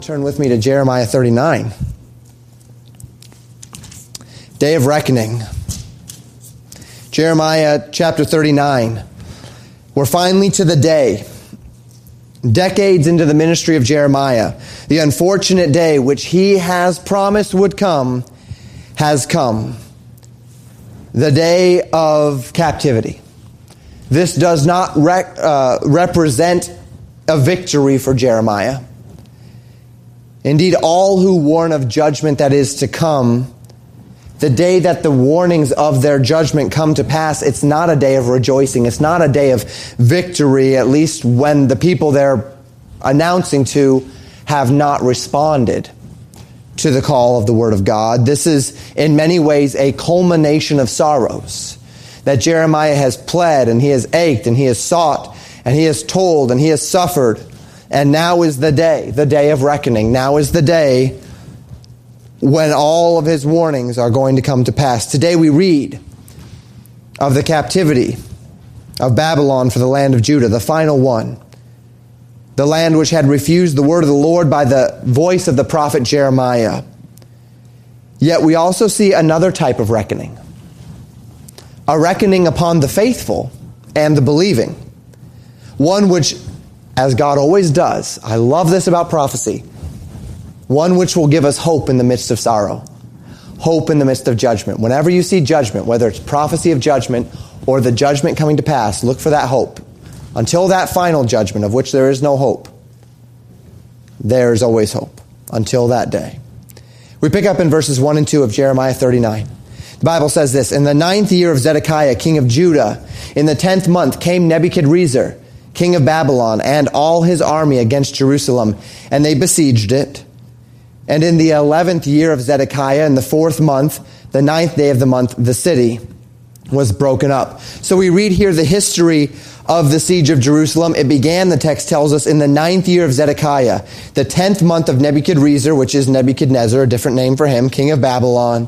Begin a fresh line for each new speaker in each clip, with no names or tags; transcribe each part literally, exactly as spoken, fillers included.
Turn with me to Jeremiah thirty-nine. Day of Reckoning. Jeremiah chapter thirty-nine. We're finally to the day, decades into the ministry of Jeremiah. The unfortunate day which he has promised would come has come. The day of captivity. This does not rec- uh, represent a victory for Jeremiah. Indeed, all who warn of judgment that is to come, the day that the warnings of their judgment come to pass, it's not a day of rejoicing. It's not a day of victory, at least when the people they're announcing to have not responded to the call of the Word of God. This is, in many ways, a culmination of sorrows that Jeremiah has pled, and he has ached, and he has sought, and he has told, and he has suffered. And now is the day, the day of reckoning. Now is the day when all of his warnings are going to come to pass. Today we read of the captivity of Babylon for the land of Judah, the final one. The land which had refused the word of the Lord by the voice of the prophet Jeremiah. Yet we also see another type of reckoning. A reckoning upon the faithful and the believing. One which, as God always does, I love this about prophecy, one which will give us hope in the midst of sorrow, hope in the midst of judgment. Whenever you see judgment, whether it's prophecy of judgment or the judgment coming to pass, look for that hope. Until that final judgment, of which there is no hope, there's always hope. Until that day. We pick up in verses one and two of Jeremiah thirty-nine. The Bible says this: In the ninth year of Zedekiah, king of Judah, in the tenth month came Nebuchadrezzar, king of Babylon, and all his army against Jerusalem, and they besieged it. And in the eleventh year of Zedekiah, in the fourth month, the ninth day of the month, the city was broken up. So we read here the history of the siege of Jerusalem. It began, the text tells us, in the ninth year of Zedekiah, the tenth month of Nebuchadrezzar, which is Nebuchadnezzar, a different name for him, king of Babylon.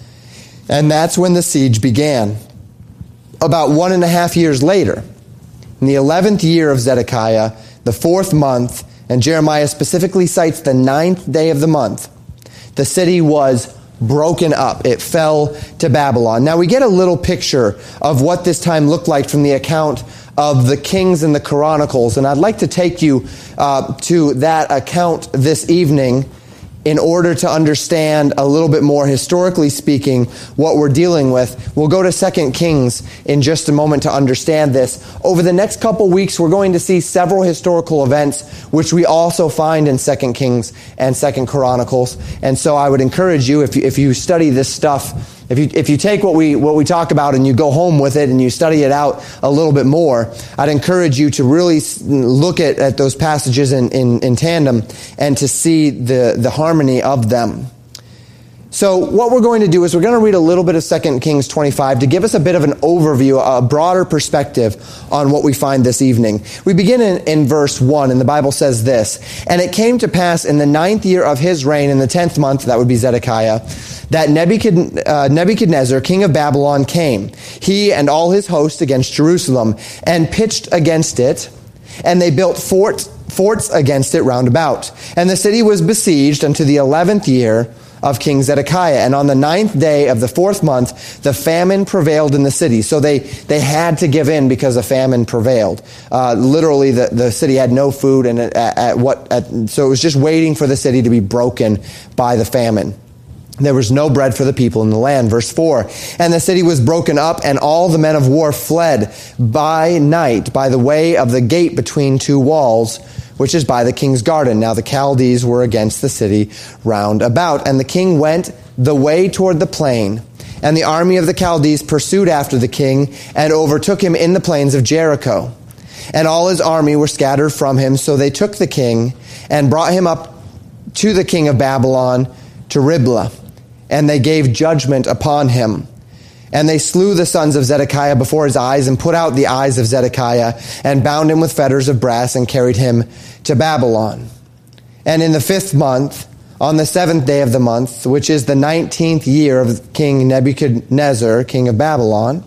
And that's when the siege began. About one and a half years later, in the eleventh year of Zedekiah, the fourth month, and Jeremiah specifically cites the ninth day of the month, the city was broken up. It fell to Babylon. Now we get a little picture of what this time looked like from the account of the Kings and the Chronicles, and I'd like to take you uh, to that account this evening in order to understand a little bit more, historically speaking, what we're dealing with. We'll go to Second Kings in just a moment to understand this. Over the next couple weeks, we're going to see several historical events, which we also find in Second Kings and Second Chronicles. And so I would encourage you, if you, if you study this stuff, If you if you take what we what we talk about and you go home with it and you study it out a little bit more, I'd encourage you to really look at, at those passages in, in, in tandem and to see the, the harmony of them. So what we're going to do is we're going to read a little bit of Second Kings twenty-five to give us a bit of an overview, a broader perspective on what we find this evening. We begin in, in verse one, and the Bible says this: And it came to pass in the ninth year of his reign, in the tenth month, that would be Zedekiah, that Nebuchadnezzar, king of Babylon, came, he and all his host, against Jerusalem, and pitched against it, and they built forts, forts against it round about. And the city was besieged unto the eleventh year of King Zedekiah. And on the ninth day of the fourth month, the famine prevailed in the city. So they, they had to give in because a famine prevailed. Uh, literally, the, the city had no food, and at, at what at, so it was just waiting for the city to be broken by the famine. There was no bread for the people in the land. Verse four, And the city was broken up, and all the men of war fled by night by the way of the gate between two walls, which is by the king's garden. Now the Chaldees were against the city round about. And the king went the way toward the plain, and the army of the Chaldees pursued after the king, and overtook him in the plains of Jericho. And all his army were scattered from him, so they took the king, and brought him up to the king of Babylon, to Riblah. And they gave judgment upon him. And they slew the sons of Zedekiah before his eyes, and put out the eyes of Zedekiah, and bound him with fetters of brass, and carried him to Babylon. And in the fifth month, on the seventh day of the month, which is the nineteenth year of King Nebuchadnezzar, king of Babylon,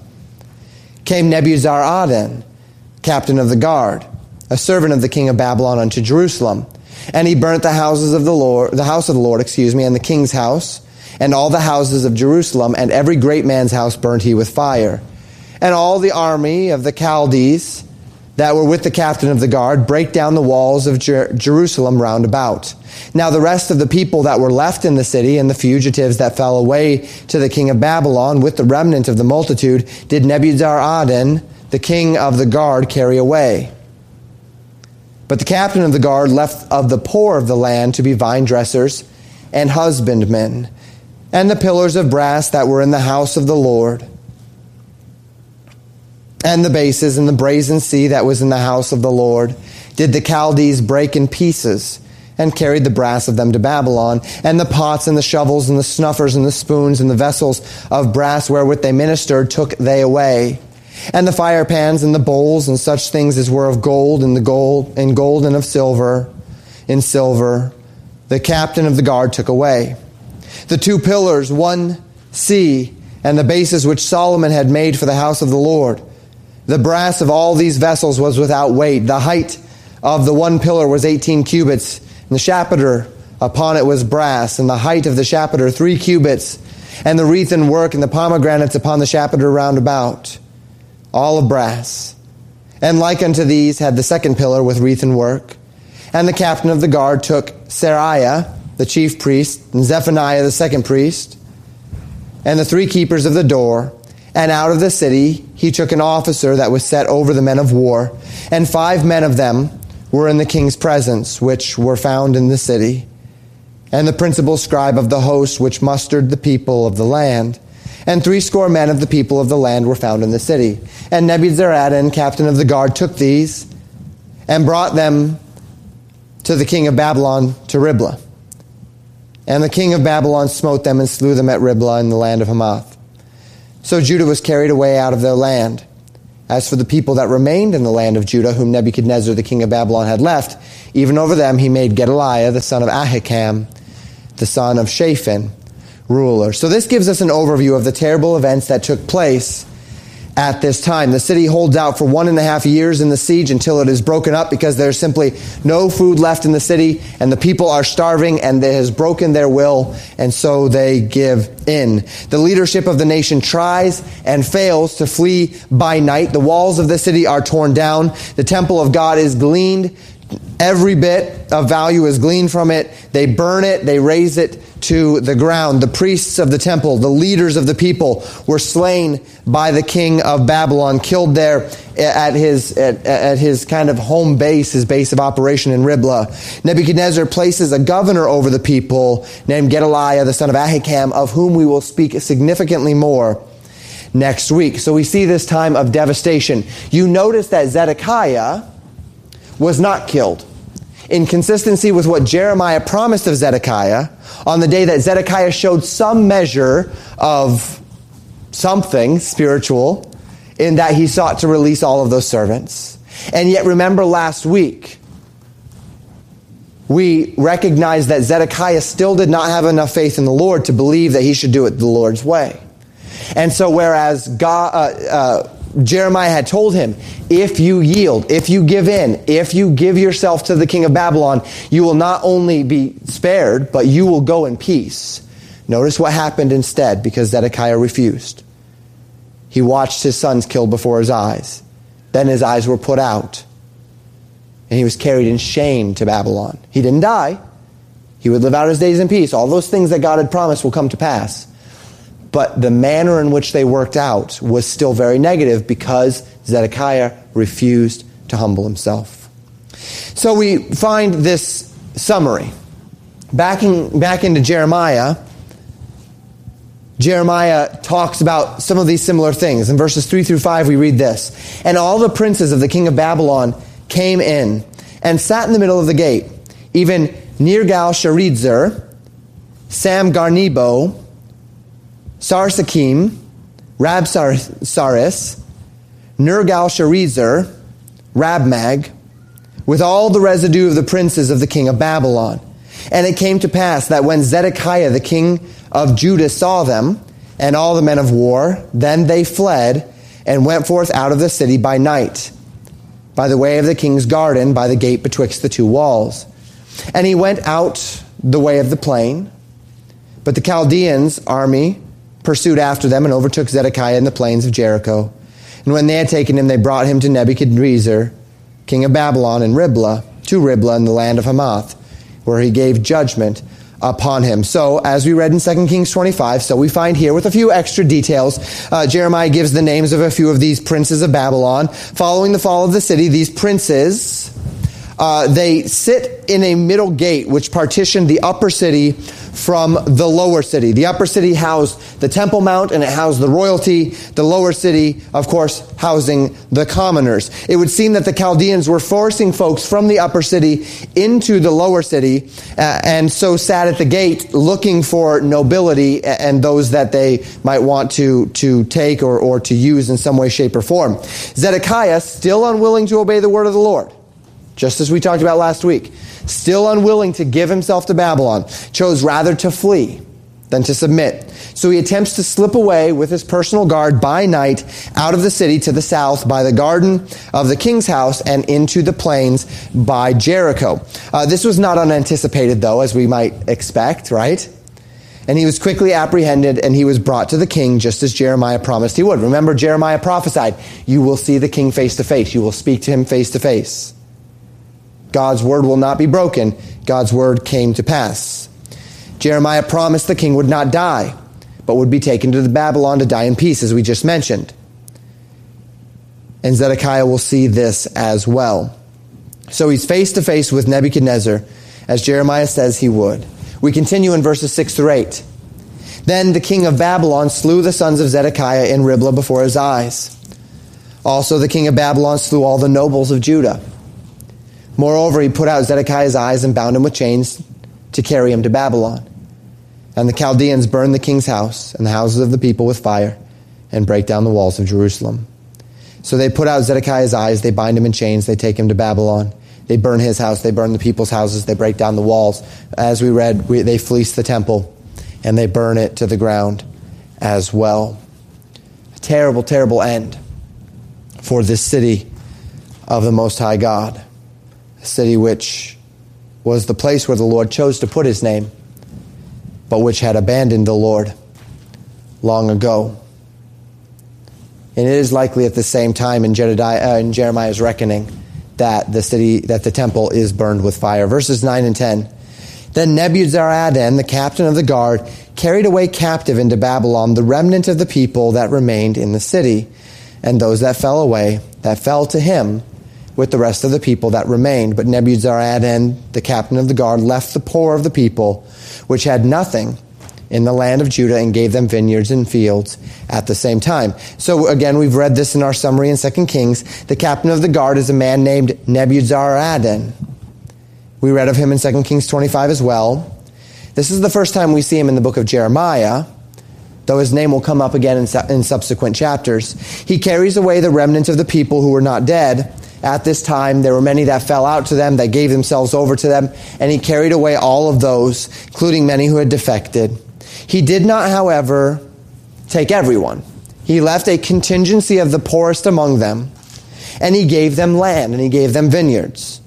came Nebuzaradan, captain of the guard, a servant of the king of Babylon, unto Jerusalem, And he burnt the houses of the Lord, the house of the Lord, excuse me, and the king's house, and all the houses of Jerusalem, and every great man's house burnt he with fire. And all the army of the Chaldees that were with the captain of the guard brake down the walls of Jer- Jerusalem round about. Now the rest of the people that were left in the city, and the fugitives that fell away to the king of Babylon with the remnant of the multitude, did Nebuzaradan, the king of the guard, carry away. But the captain of the guard left of the poor of the land to be vine dressers and husbandmen, and the pillars of brass that were in the house of the Lord, and the bases and the brazen sea that was in the house of the Lord, did the Chaldees break in pieces, and carried the brass of them to Babylon, and the pots and the shovels and the snuffers and the spoons and the vessels of brass wherewith they ministered took they away. And the fire pans and the bowls and such things as were of gold and the gold and gold and of silver, in silver, the captain of the guard took away. The two pillars, one sea, and the bases which Solomon had made for the house of the Lord. The brass of all these vessels was without weight. The height of the one pillar was eighteen cubits, and the chapiter upon it was brass, and the height of the chapiter three cubits, and the wreathen work and the pomegranates upon the chapiter round about, all of brass. And like unto these had the second pillar with wreathen work. And the captain of the guard took Seraiah, the chief priest, and Zephaniah, the second priest, and the three keepers of the door. And out of the city he took an officer that was set over the men of war. And five men of them were in the king's presence, which were found in the city. And the principal scribe of the host which mustered the people of the land. And threescore men of the people of the land were found in the city. And Nebuzaradan, captain of the guard, took these and brought them to the king of Babylon to Riblah. And the king of Babylon smote them and slew them at Riblah in the land of Hamath. So Judah was carried away out of their land. As for the people that remained in the land of Judah, whom Nebuchadnezzar the king of Babylon had left, even over them he made Gedaliah the son of Ahikam, the son of Shaphan, ruler. So this gives us an overview of the terrible events that took place at this time. The city holds out for one and a half years in the siege until it is broken up because there's simply no food left in the city and the people are starving and it has broken their will, and so they give in. The leadership of the nation tries and fails to flee by night. The walls of the city are torn down. The temple of God is gleaned. Every bit of value is gleaned from it. They burn it. They raze it to the ground. The priests of the temple, the leaders of the people, were slain by the king of Babylon, killed there at his at, at his kind of home base, his base of operation in Riblah. Nebuchadnezzar places a governor over the people named Gedaliah, the son of Ahikam, of whom we will speak significantly more next week. So we see this time of devastation. You notice that Zedekiah was not killed. In consistency with what Jeremiah promised of Zedekiah, on the day that Zedekiah showed some measure of something spiritual, in that he sought to release all of those servants. And yet remember last week, we recognized that Zedekiah still did not have enough faith in the Lord to believe that he should do it the Lord's way. And so whereas God, uh, uh, Jeremiah had told him, if you yield, if you give in, if you give yourself to the king of Babylon, you will not only be spared, but you will go in peace. Notice what happened instead, because Zedekiah refused. He watched his sons killed before his eyes. Then his eyes were put out, and he was carried in shame to Babylon. He didn't die. He would live out his days in peace. All those things that God had promised will come to pass. But the manner in which they worked out was still very negative because Zedekiah refused to humble himself. So we find this summary. Backing back into Jeremiah, Jeremiah talks about some of these similar things. In verses three through five we read this. And all the princes of the king of Babylon came in and sat in the middle of the gate, even Nergal-Sharezer, Sam-Garnebo, Sarsakim, Rabsaris, Nergal-Sharezer, Rabmag, with all the residue of the princes of the king of Babylon. And it came to pass that when Zedekiah the king of Judah saw them, and all the men of war, then they fled, and went forth out of the city by night, by the way of the king's garden, by the gate betwixt the two walls. And he went out the way of the plain, but the Chaldeans' army pursued after them and overtook Zedekiah in the plains of Jericho. And when they had taken him, they brought him to Nebuchadnezzar, king of Babylon, in Riblah, to Riblah in the land of Hamath, where he gave judgment upon him. So, as we read in Second Kings twenty-five, so we find here with a few extra details, uh, Jeremiah gives the names of a few of these princes of Babylon. Following the fall of the city, these princes, uh, they sit in a middle gate which partitioned the upper city from the lower city. The upper city housed the Temple Mount and it housed the royalty. The lower city, of course, housing the commoners. It would seem that the Chaldeans were forcing folks from the upper city into the lower city uh, and so sat at the gate looking for nobility and those that they might want to, to take or, or to use in some way, shape, or form. Zedekiah, still unwilling to obey the word of the Lord, just as we talked about last week, still unwilling to give himself to Babylon, chose rather to flee than to submit. So he attempts to slip away with his personal guard by night out of the city to the south by the garden of the king's house and into the plains by Jericho. Uh, this was not unanticipated, though, as we might expect, right? And he was quickly apprehended and he was brought to the king just as Jeremiah promised he would. Remember, Jeremiah prophesied, you will see the king face to face. You will speak to him face to face. God's word will not be broken. God's word came to pass. Jeremiah promised the king would not die, but would be taken to the Babylon to die in peace, as we just mentioned. And Zedekiah will see this as well. So he's face to face with Nebuchadnezzar, as Jeremiah says he would. We continue in verses six through eight. Then the king of Babylon slew the sons of Zedekiah in Riblah before his eyes. Also the king of Babylon slew all the nobles of Judah. Moreover, he put out Zedekiah's eyes and bound him with chains to carry him to Babylon. And the Chaldeans burned the king's house and the houses of the people with fire and break down the walls of Jerusalem. So they put out Zedekiah's eyes, they bind him in chains, they take him to Babylon. They burn his house, they burn the people's houses, they break down the walls. As we read, we, they fleece the temple and they burn it to the ground as well. A terrible, terrible end for this city of the Most High God. A city which was the place where the Lord chose to put his name, but which had abandoned the Lord long ago. And it is likely at the same time in, Jedediah, uh, in Jeremiah's reckoning that the city, that the temple is burned with fire. Verses nine and ten. Then Nebuzaradan, the captain of the guard, carried away captive into Babylon the remnant of the people that remained in the city, and those that fell away, that fell to him, with the rest of the people that remained. But Nebuzaradan, the captain of the guard, left the poor of the people, which had nothing, in the land of Judah, and gave them vineyards and fields at the same time. So again, we've read this in our summary in Second Kings. The captain of the guard is a man named Nebuzaradan. We read of him in Second Kings twenty-five as well. This is the first time we see him in the book of Jeremiah, though his name will come up again in, su- in subsequent chapters. He carries away the remnant of the people who were not dead. At this time, there were many that fell out to them, that gave themselves over to them, and he carried away all of those, including many who had defected. He did not, however, take everyone. He left a contingency of the poorest among them, and he gave them land, and he gave them vineyards.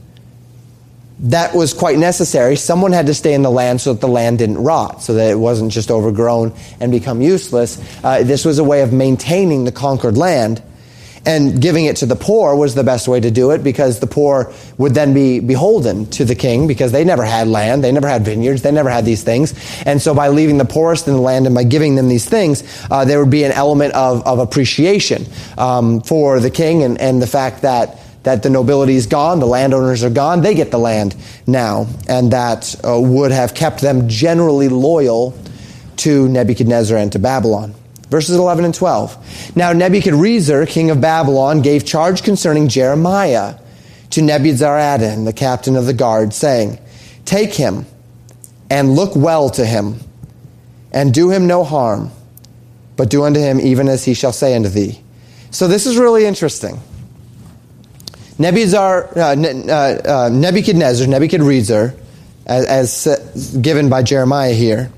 That was quite necessary. Someone had to stay in the land so that the land didn't rot, so that it wasn't just overgrown and become useless. Uh, this was a way of maintaining the conquered land. And giving it to the poor was the best way to do it, because the poor would then be beholden to the king, because they never had land, they never had vineyards, they never had these things. And so by leaving the poorest in the land and by giving them these things, uh, there would be an element of, of appreciation um, for the king, and, and the fact that that the nobility is gone, the landowners are gone, they get the land now. And that uh, would have kept them generally loyal to Nebuchadnezzar and to Babylon. Verses eleven and twelve. Now Nebuchadrezzar, king of Babylon, gave charge concerning Jeremiah to Nebuzaradan, the captain of the guard, saying, take him and look well to him, and do him no harm, but do unto him even as he shall say unto thee. So this is really interesting. Nebuzar, uh, uh, uh, Nebuchadnezzar, Nebuchadrezzar, as, as given by Jeremiah here,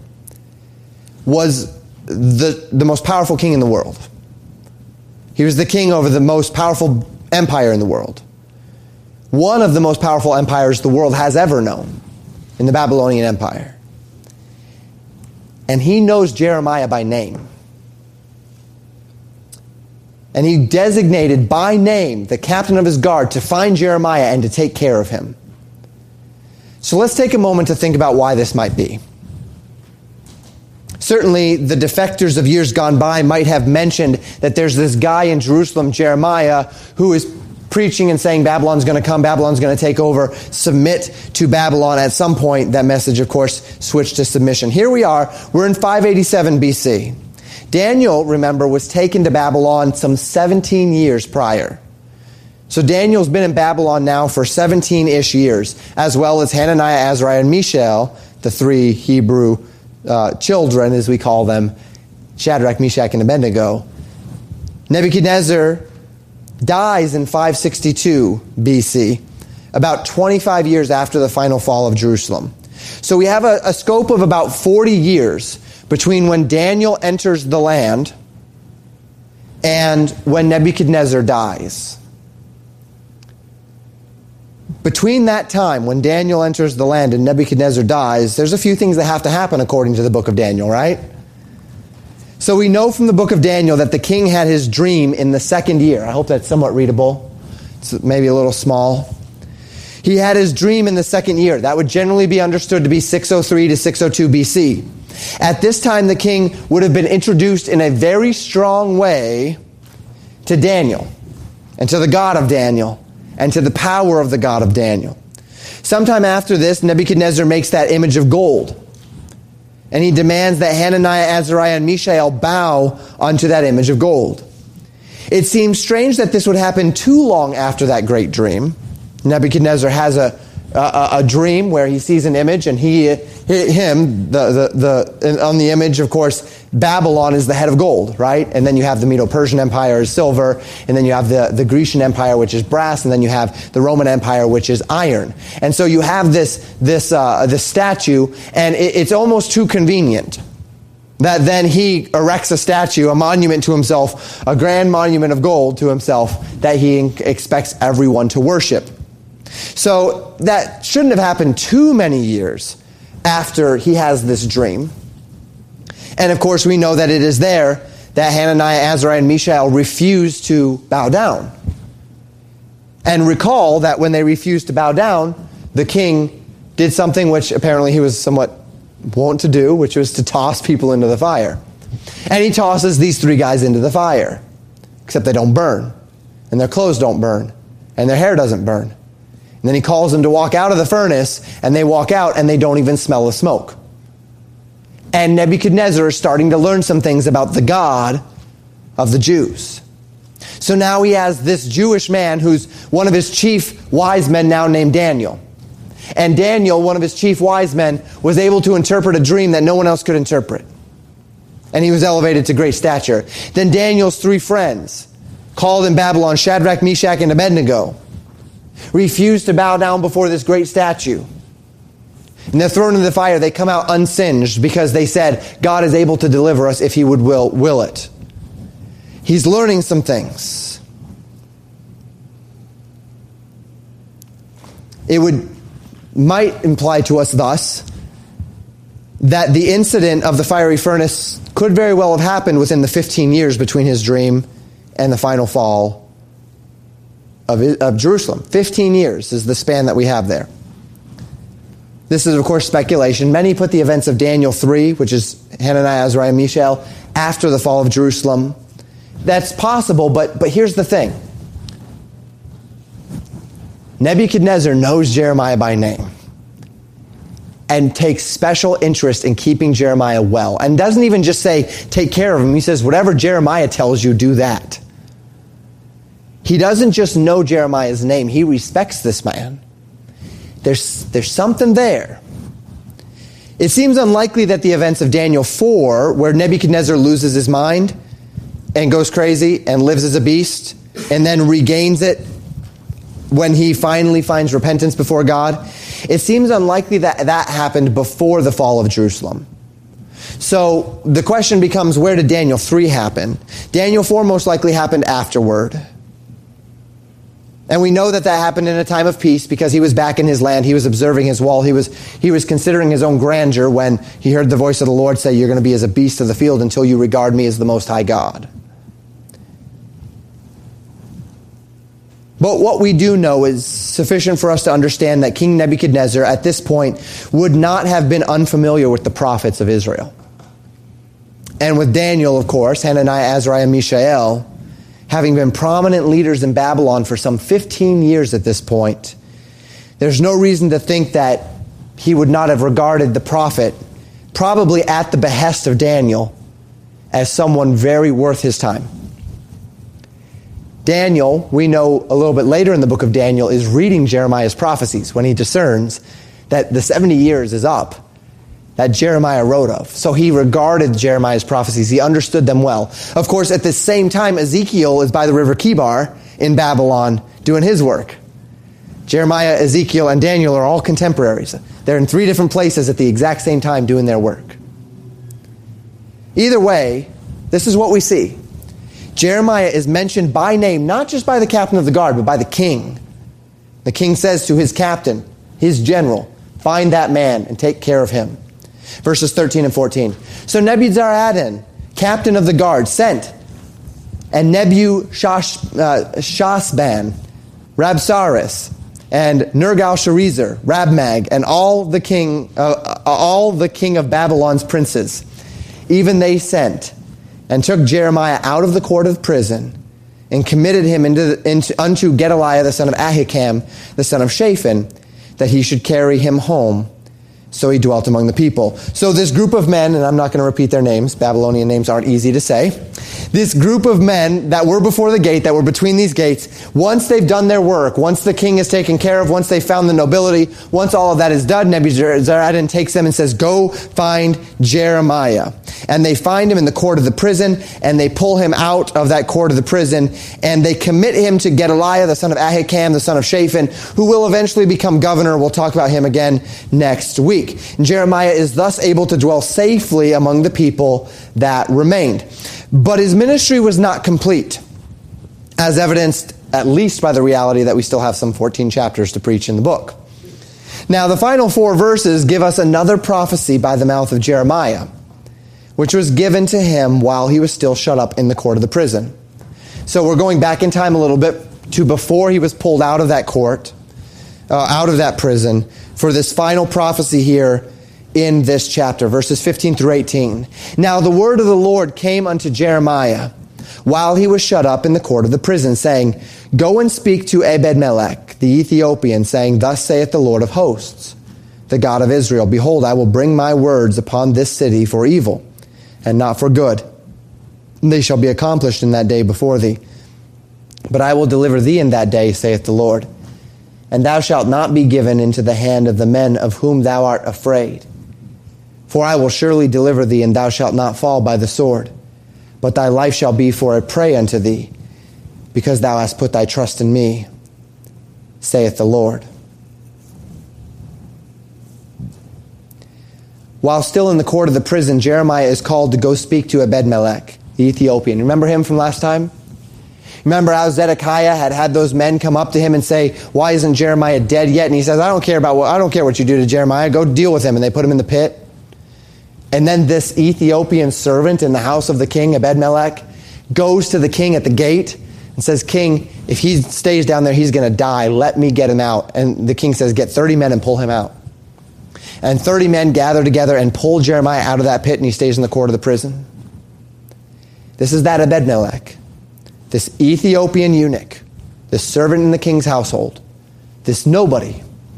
was the, the most powerful king in the world. He was the king over the most powerful empire in the world. One of the most powerful empires the world has ever known. in the Babylonian Empire. And he knows Jeremiah by name. And he designated by name the captain of his guard to find Jeremiah and to take care of him. So let's take a moment to think about why this might be. Certainly, the defectors of years gone by might have mentioned that there's this guy in Jerusalem, Jeremiah, who is preaching and saying Babylon's going to come, Babylon's going to take over, submit to Babylon. At some point, that message, of course, switched to submission. Here we are. We're in five eighty-seven B C. Daniel, remember, was taken to Babylon some seventeen years prior. So Daniel's been in Babylon now for seventeen-ish years, as well as Hananiah, Azariah, and Mishael, the three Hebrew uh, children, as we call them, Shadrach, Meshach, and Abednego. Nebuchadnezzar dies in five sixty-two B C, about twenty-five years after the final fall of Jerusalem. So we have a, a scope of about forty years between when Daniel enters the land and when Nebuchadnezzar dies. Between that time, when Daniel enters the land and Nebuchadnezzar dies, there's a few things that have to happen according to the book of Daniel, right? So we know from the book of Daniel that the king had his dream in the second year. I hope that's somewhat readable. It's maybe a little small. He had his dream in the second year. That would generally be understood to be six oh three to six oh two B C. At this time, the king would have been introduced in a very strong way to Daniel and to the God of Daniel and to the power of the God of Daniel. Sometime after this, Nebuchadnezzar makes that image of gold. And he demands that Hananiah, Azariah, and Mishael bow unto that image of gold. It seems strange that this would happen too long after that great dream. Nebuchadnezzar has a, a, a dream where he sees an image, and he, him, the, the, the, on the image, of course, Babylon is the head of gold, right? And then you have the Medo-Persian Empire is silver, and then you have the, the Grecian Empire, which is brass, and then you have the Roman Empire, which is iron. And so you have this, this, uh, this statue, and it, it's almost too convenient that then he erects a statue, a monument to himself, a grand monument of gold to himself that he expects everyone to worship. So that shouldn't have happened too many years after he has this dream. And of course, we know that it is there that Hananiah, Azariah, and Mishael refuse to bow down. And recall that when they refused to bow down, the king did something which apparently he was somewhat wont to do, which was to toss people into the fire. And he tosses these three guys into the fire, except they don't burn, and their clothes don't burn, and their hair doesn't burn. And then he calls them to walk out of the furnace, and they walk out, and they don't even smell the smoke. And Nebuchadnezzar is starting to learn some things about the God of the Jews. So now he has this Jewish man who's one of his chief wise men now named Daniel. And Daniel, one of his chief wise men, was able to interpret a dream that no one else could interpret. And he was elevated to great stature. Then Daniel's three friends, called in Babylon Shadrach, Meshach, and Abednego, refused to bow down before this great statue. And they're thrown into the fire. They come out unsinged because they said, God is able to deliver us if he would will, will it. He's learning some things. It would might imply to us thus that the incident of the fiery furnace could very well have happened within the fifteen years between his dream and the final fall of, of Jerusalem. fifteen years is the span that we have there. This is, of course, speculation. Many put the events of Daniel three, which is Hananiah, Azariah, and Mishael, after the fall of Jerusalem. That's possible, but, but here's the thing. Nebuchadnezzar knows Jeremiah by name and takes special interest in keeping Jeremiah well, and doesn't even just say, take care of him. He says, whatever Jeremiah tells you, do that. He doesn't just know Jeremiah's name. He respects this man. There's, there's something there. It seems unlikely that the events of Daniel four, where Nebuchadnezzar loses his mind and goes crazy and lives as a beast and then regains it when he finally finds repentance before God, it seems unlikely that that happened before the fall of Jerusalem. So the question becomes, where did Daniel three happen? Daniel four most likely happened afterward. And we know that that happened in a time of peace because he was back in his land. He was observing his wall. He was, he was considering his own grandeur when he heard the voice of the Lord say, "You're going to be as a beast of the field until you regard me as the Most High God." But what we do know is sufficient for us to understand that King Nebuchadnezzar at this point would not have been unfamiliar with the prophets of Israel. And with Daniel, of course, Hananiah, Azariah, Mishael, having been prominent leaders in Babylon for some fifteen years at this point, there's no reason to think that he would not have regarded the prophet, probably at the behest of Daniel, as someone very worth his time. Daniel, we know a little bit later in the book of Daniel, is reading Jeremiah's prophecies when he discerns that the seventy years is up that Jeremiah wrote of. So he regarded Jeremiah's prophecies. He understood them well. Of course, at the same time, Ezekiel is by the river Kibar in Babylon doing his work. Jeremiah, Ezekiel, and Daniel are all contemporaries. They're in three different places at the exact same time doing their work. Either way, this is what we see. Jeremiah is mentioned by name, not just by the captain of the guard, but by the king. The king says to his captain, his general, "Find that man and take care of him." Verses thirteen and fourteen. So Nebuzaradan, captain of the guard, sent, and Nebuchadnezzar, Rabsaris, and Nergal-Sharezer, Rabmag, and all the king, uh, all the king of Babylon's princes, even they sent, and took Jeremiah out of the court of prison, and committed him into, into unto Gedaliah the son of Ahikam, the son of Shaphan, that he should carry him home. So he dwelt among the people. So this group of men, and I'm not going to repeat their names, Babylonian names aren't easy to say. This group of men that were before the gate, that were between these gates, once they've done their work, once the king is taken care of, once they've found the nobility, once all of that is done, Nebuzaradan takes them and says, "Go find Jeremiah." And they find him in the court of the prison, and they pull him out of that court of the prison, and they commit him to Gedaliah, the son of Ahikam, the son of Shaphan, who will eventually become governor. We'll talk about him again next week. And Jeremiah is thus able to dwell safely among the people that remained. But his ministry was not complete, as evidenced at least by the reality that we still have some fourteen chapters to preach in the book. Now, the final four verses give us another prophecy by the mouth of Jeremiah, which was given to him while he was still shut up in the court of the prison. So we're going back in time a little bit to before he was pulled out of that court, uh, out of that prison, for this final prophecy here in this chapter, verses fifteen through eighteen. Now the word of the Lord came unto Jeremiah while he was shut up in the court of the prison, saying, "Go and speak to Ebed-Melech, the Ethiopian, saying, Thus saith the Lord of hosts, the God of Israel, Behold, I will bring my words upon this city for evil, and not for good. They shall be accomplished in that day before thee. But I will deliver thee in that day, saith the Lord. And thou shalt not be given into the hand of the men of whom thou art afraid. For I will surely deliver thee, and thou shalt not fall by the sword. But thy life shall be for a prey unto thee, because thou hast put thy trust in me, saith the Lord." While still in the court of the prison, Jeremiah is called to go speak to Ebed-Melech, the Ethiopian. Remember him from last time? Remember how Zedekiah had had those men come up to him and say, "Why isn't Jeremiah dead yet?" And he says, I don't care about what, I don't care what you do to Jeremiah. Go deal with him. And they put him in the pit. And then this Ethiopian servant in the house of the king, Ebed-Melech, goes to the king at the gate and says, "King, if he stays down there, he's going to die. Let me get him out." And the king says, "Get thirty men and pull him out." And thirty men gather together and pull Jeremiah out of that pit, and he stays in the court of the prison. This is that Ebed-Melech, this Ethiopian eunuch, this servant in the king's household, this nobody.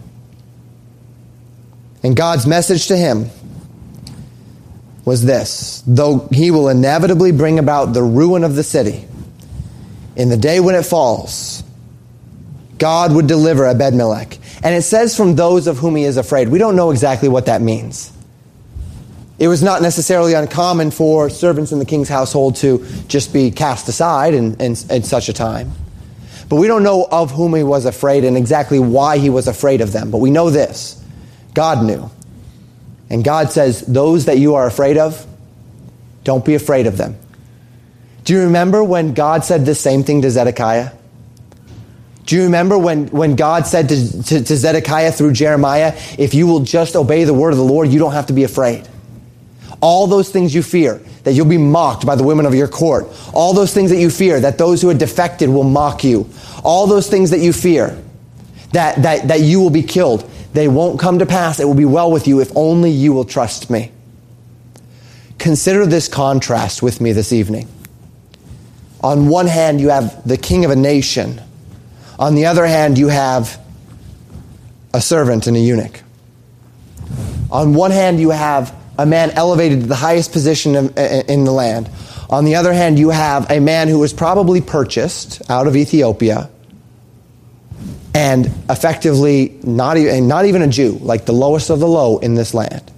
And God's message to him was this: though he will inevitably bring about the ruin of the city, in the day when it falls, God would deliver Ebed-Melech. And it says from those of whom he is afraid. We don't know exactly what that means. It was not necessarily uncommon for servants in the king's household to just be cast aside in, in, in such a time. But we don't know of whom he was afraid and exactly why he was afraid of them. But we know this: God knew. And God says, those that you are afraid of, don't be afraid of them. Do you remember when God said this same thing to Zedekiah? Do you remember when, when God said to, to, to Zedekiah through Jeremiah, if you will just obey the word of the Lord, you don't have to be afraid. All those things you fear, that you'll be mocked by the women of your court. All those things that you fear, that those who had defected will mock you. All those things that you fear, that, that, that you will be killed. They won't come to pass. It will be well with you if only you will trust me. Consider this contrast with me this evening. On one hand, you have the king of a nation. On the other hand, you have a servant and a eunuch. On one hand, you have a man elevated to the highest position in the land. On the other hand, you have a man who was probably purchased out of Ethiopia and effectively not even, not even a Jew, like the lowest of the low in this land.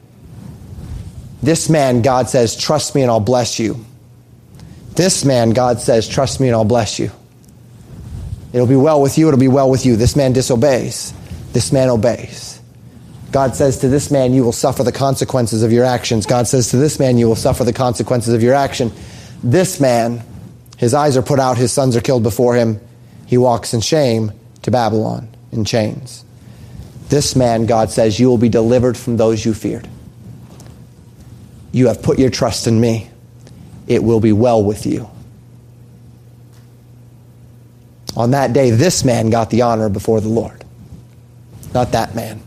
This man, God says, trust me and I'll bless you. This man, God says, trust me and I'll bless you. It'll be well with you, it'll be well with you. This man disobeys. This man obeys. God says to this man, you will suffer the consequences of your actions. God says to this man, you will suffer the consequences of your action. This man, his eyes are put out, his sons are killed before him. He walks in shame to Babylon in chains. This man, God says, you will be delivered from those you feared. You have put your trust in me. It will be well with you. On that day, this man got the honor before the Lord, not that man.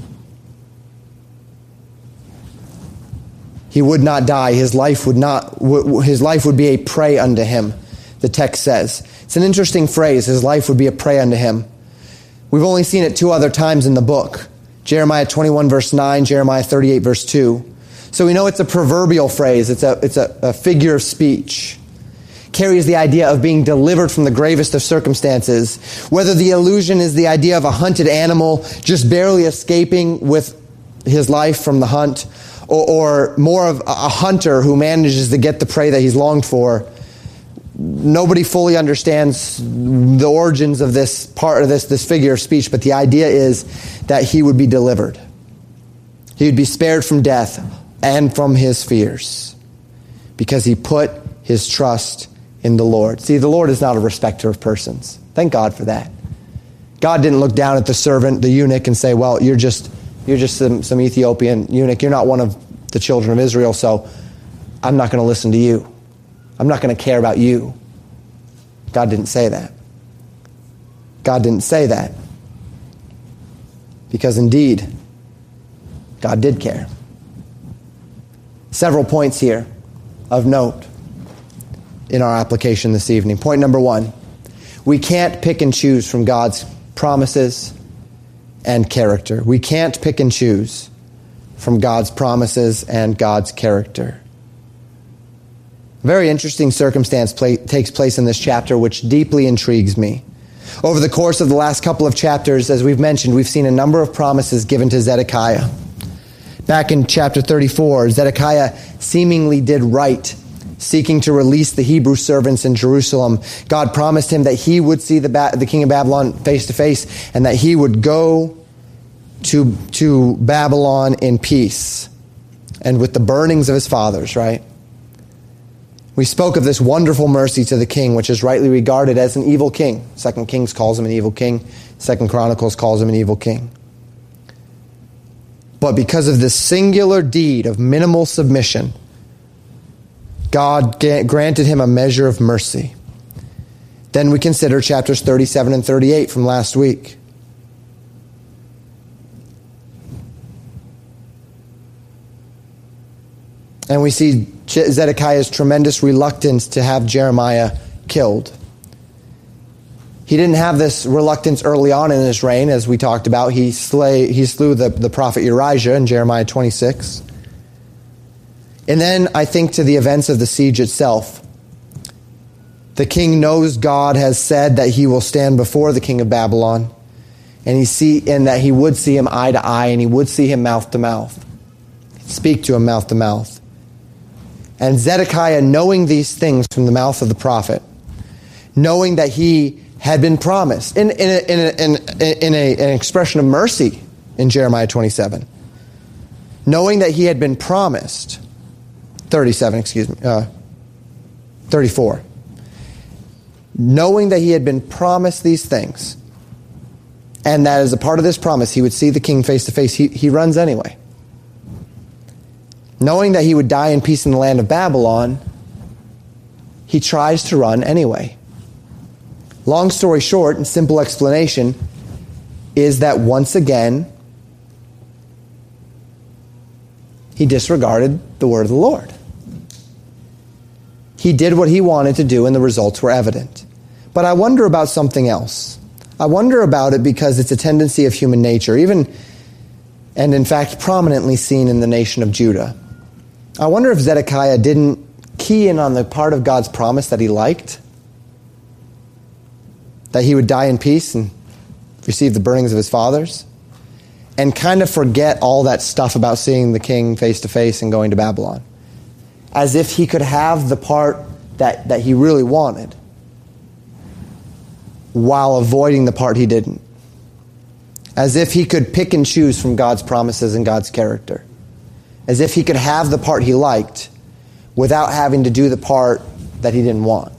He would not die. His life would not. His life would be a prey unto him, the text says. It's an interesting phrase. His life would be a prey unto him. We've only seen it two other times in the book. Jeremiah twenty-one verse nine, Jeremiah thirty-eight verse two. So we know it's a proverbial phrase. It's a, it's a, a figure of speech. Carries the idea of being delivered from the gravest of circumstances. Whether the illusion is the idea of a hunted animal just barely escaping with his life from the hunt, or, or more of a hunter who manages to get the prey that he's longed for. Nobody fully understands the origins of this part of this, this figure of speech, but the idea is that he would be delivered. He would be spared from death and from his fears because he put his trust in the Lord. See, the Lord is not a respecter of persons. Thank God for that. God didn't look down at the servant, the eunuch, and say, well, you're just you're just some, some Ethiopian eunuch. You're not one of the children of Israel, so I'm not going to listen to you. I'm not going to care about you. God didn't say that. God didn't say that. Because indeed, God did care. Several points here of note in our application this evening. Point number one, we can't pick and choose from God's promises and character. We can't pick and choose from God's promises and God's character. A very interesting circumstance play, takes place in this chapter which deeply intrigues me. Over the course of the last couple of chapters, as we've mentioned, we've seen a number of promises given to Zedekiah. Back in chapter thirty-four, Zedekiah seemingly did right, seeking to release the Hebrew servants in Jerusalem. God promised him that he would see the, ba- the king of Babylon face to face and that he would go to, to Babylon in peace and with the burnings of his fathers, right? We spoke of this wonderful mercy to the king, which is rightly regarded as an evil king. Second Kings calls him an evil king. Second Chronicles calls him an evil king. But because of this singular deed of minimal submission, God granted him a measure of mercy. Then we consider chapters thirty-seven and thirty-eight from last week. And we see Zedekiah's tremendous reluctance to have Jeremiah killed. He didn't have this reluctance early on in his reign, as we talked about. He, slay, he slew the, the prophet Urijah in Jeremiah twenty-six. And then I think to the events of the siege itself. The king knows God has said that he will stand before the king of Babylon, and he see and that he would see him eye to eye, and he would see him mouth to mouth, speak to him mouth to mouth. And Zedekiah, knowing these things from the mouth of the prophet, knowing that he had been promised in, in, a, in, a, in, a, in a, an expression of mercy in Jeremiah twenty-seven, knowing that he had been promised, thirty-seven, excuse me, uh, thirty-four. knowing that he had been promised these things, and that as a part of this promise, he would see the king face to face, he, he runs anyway. Knowing that he would die in peace in the land of Babylon, he tries to run anyway. Long story short, and simple explanation, is that once again, he disregarded the word of the Lord. He did what he wanted to do, and the results were evident. But I wonder about something else. I wonder about it because it's a tendency of human nature, even, and in fact, prominently seen in the nation of Judah. I wonder if Zedekiah didn't key in on the part of God's promise that he liked, that he would die in peace and receive the burnings of his fathers, and kind of forget all that stuff about seeing the king face to face and going to Babylon, as if he could have the part that, that he really wanted while avoiding the part he didn't, as if he could pick and choose from God's promises and God's character, as if he could have the part he liked without having to do the part that he didn't want,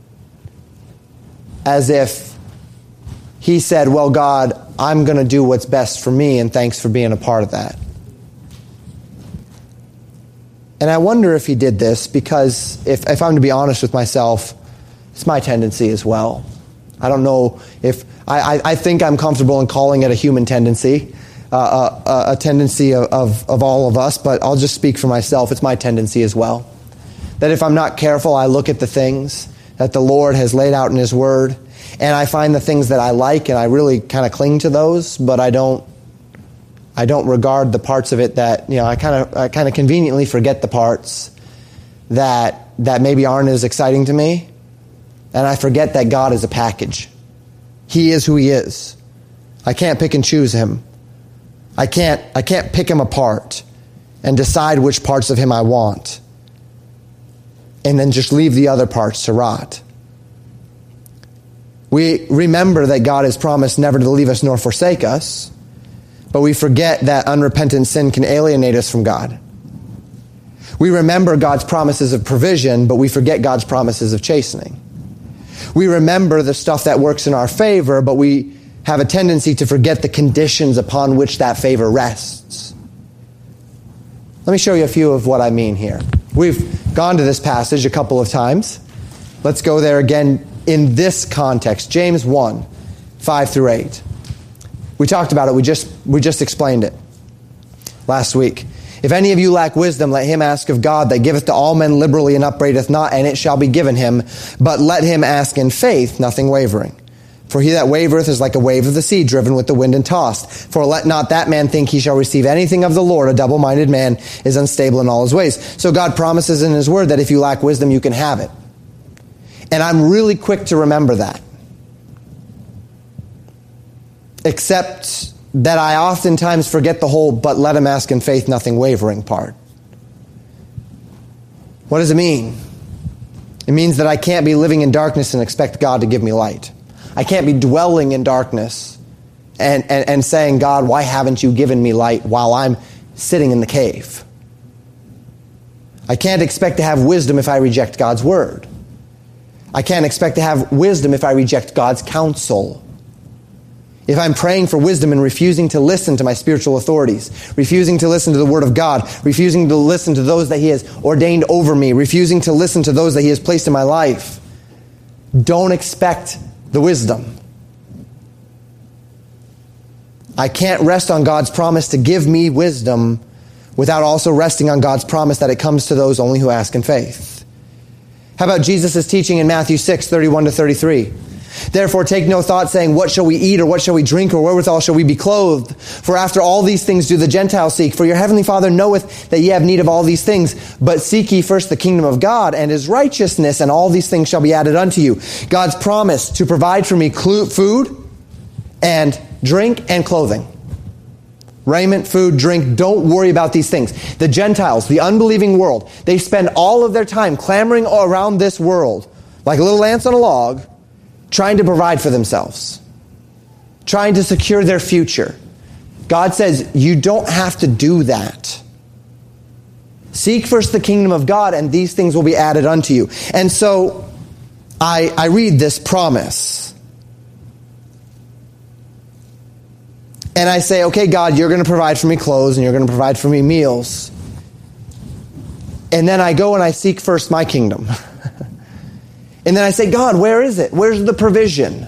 as if he said, well, God, I'm going to do what's best for me, and thanks for being a part of that. And I wonder if he did this because, if, if I'm to be honest with myself, it's my tendency as well. I don't know if, I, I, I think I'm comfortable in calling it a human tendency, uh, a, a tendency of, of, of all of us, but I'll just speak for myself. It's my tendency as well. That if I'm not careful, I look at the things that the Lord has laid out in His Word, and I find the things that I like, and I really kind of cling to those, but I don't I don't regard the parts of it that, you know, I kind of I kind of conveniently forget the parts that that maybe aren't as exciting to me, and I forget that God is a package. He is who He is. I can't pick and choose Him. I can't I can't pick Him apart and decide which parts of Him I want, and then just leave the other parts to rot. We remember that God has promised never to leave us nor forsake us, but we forget that unrepentant sin can alienate us from God. We remember God's promises of provision, but we forget God's promises of chastening. We remember the stuff that works in our favor, but we have a tendency to forget the conditions upon which that favor rests. Let me show you a few of what I mean here. We've gone to this passage a couple of times. Let's go there again in this context. James one, five through eight. We talked about it. We just we just explained it last week. If any of you lack wisdom, let him ask of God, that giveth to all men liberally and upbraideth not, and it shall be given him. But let him ask in faith, nothing wavering. For he that wavereth is like a wave of the sea, driven with the wind and tossed. For let not that man think he shall receive anything of the Lord. A double-minded man is unstable in all his ways. So God promises in His Word that if you lack wisdom, you can have it. And I'm really quick to remember that. Except that I oftentimes forget the whole, but let him ask in faith, nothing wavering part. What does it mean? It means that I can't be living in darkness and expect God to give me light. I can't be dwelling in darkness and, and, and saying, God, why haven't you given me light while I'm sitting in the cave? I can't expect to have wisdom if I reject God's word. I can't expect to have wisdom if I reject God's counsel. If I'm praying for wisdom and refusing to listen to my spiritual authorities, refusing to listen to the Word of God, refusing to listen to those that He has ordained over me, refusing to listen to those that He has placed in my life, don't expect the wisdom. I can't rest on God's promise to give me wisdom without also resting on God's promise that it comes to those only who ask in faith. How about Jesus' teaching in Matthew six, thirty-one to thirty-three? Therefore take no thought, saying, what shall we eat, or what shall we drink, or wherewithal shall we be clothed? For after all these things do the Gentiles seek. For your heavenly Father knoweth that ye have need of all these things. But seek ye first the kingdom of God and His righteousness, and all these things shall be added unto you. God's promise to provide for me food and drink and clothing. Raiment, food, drink, don't worry about these things. The Gentiles, the unbelieving world, they spend all of their time clamoring around this world like little ants on a log, trying to provide for themselves, trying to secure their future. God says, you don't have to do that. Seek first the kingdom of God, and these things will be added unto you. And so, I, I read this promise. And I say, okay, God, you're going to provide for me clothes and you're going to provide for me meals. And then I go and I seek first my kingdom. And then I say, God, where is it? Where's the provision?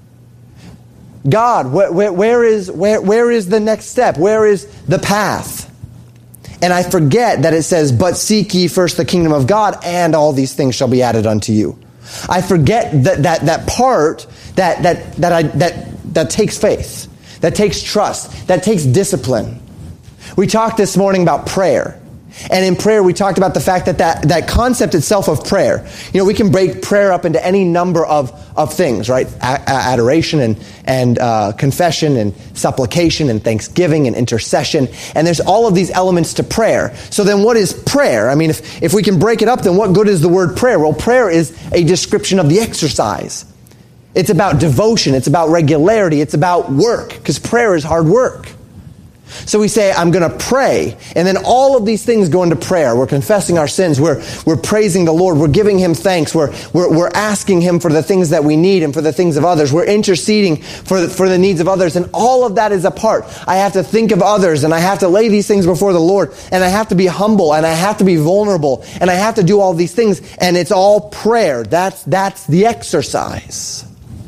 God, where, where, where is where, where is the next step? Where is the path? And I forget that it says, but seek ye first the kingdom of God, and all these things shall be added unto you. I forget that that, that part that that that I that that takes faith, that takes trust, that takes discipline. We talked this morning about prayer. And in prayer, we talked about the fact that, that that concept itself of prayer, you know, we can break prayer up into any number of, of things, right? A- adoration and, and uh, confession and supplication and thanksgiving and intercession. And there's all of these elements to prayer. So then what is prayer? I mean, if, if we can break it up, then what good is the word prayer? Well, prayer is a description of the exercise. It's about devotion. It's about regularity. It's about work, because prayer is hard work. So we say, I'm going to pray. And then all of these things go into prayer. We're confessing our sins. We're, we're praising the Lord. We're giving Him thanks. We're, we're, we're asking Him for the things that we need and for the things of others. We're interceding for the, for the needs of others. And all of that is a part. I have to think of others, and I have to lay these things before the Lord, and I have to be humble, and I have to be vulnerable, and I have to do all these things. And it's all prayer. That's, that's the exercise.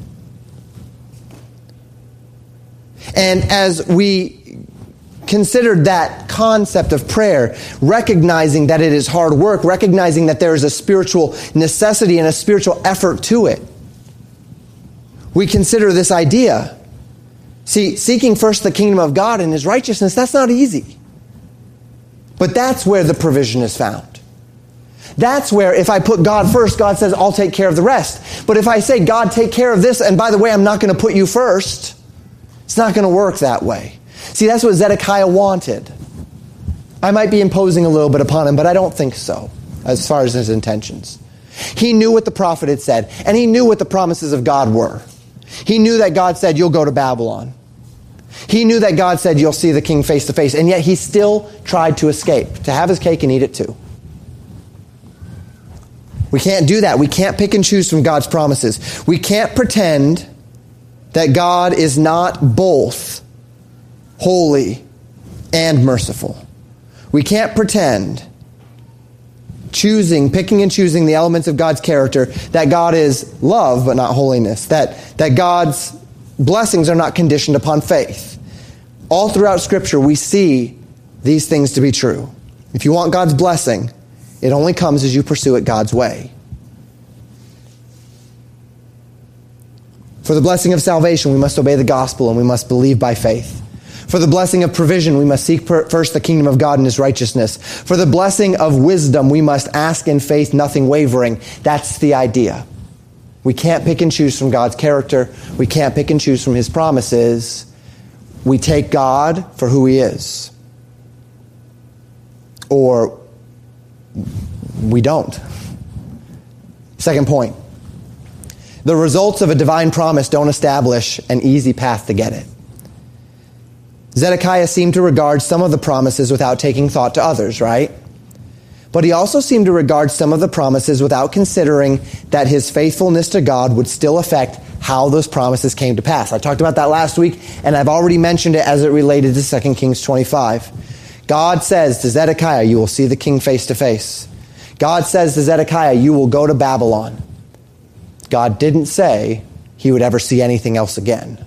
And as we considered that concept of prayer, recognizing that it is hard work, recognizing that there is a spiritual necessity and a spiritual effort to it, we consider this idea. See, seeking first the kingdom of God and His righteousness, that's not easy. But that's where the provision is found. That's where, if I put God first, God says, I'll take care of the rest. But if I say, God, take care of this, and by the way, I'm not going to put you first, it's not going to work that way. See, that's what Zedekiah wanted. I might be imposing a little bit upon him, but I don't think so, as far as his intentions. He knew what the prophet had said, and he knew what the promises of God were. He knew that God said, you'll go to Babylon. He knew that God said, you'll see the king face to face, and yet he still tried to escape, to have his cake and eat it too. We can't do that. We can't pick and choose from God's promises. We can't pretend that God is not both holy and merciful. We can't pretend, choosing, picking and choosing the elements of God's character, that God is love but not holiness, that, that God's blessings are not conditioned upon faith. All throughout Scripture, we see these things to be true. If you want God's blessing, it only comes as you pursue it God's way. For the blessing of salvation, we must obey the gospel and we must believe by faith. For the blessing of provision, we must seek per- first the kingdom of God and His righteousness. For the blessing of wisdom, we must ask in faith, nothing wavering. That's the idea. We can't pick and choose from God's character. We can't pick and choose from His promises. We take God for who He is. Or we don't. Second point. The results of a divine promise don't establish an easy path to get it. Zedekiah seemed to regard some of the promises without taking thought to others, right? But he also seemed to regard some of the promises without considering that his faithfulness to God would still affect how those promises came to pass. I talked about that last week, and I've already mentioned it as it related to Second Kings twenty-five. God says to Zedekiah, you will see the king face to face. God says to Zedekiah, you will go to Babylon. God didn't say he would ever see anything else again.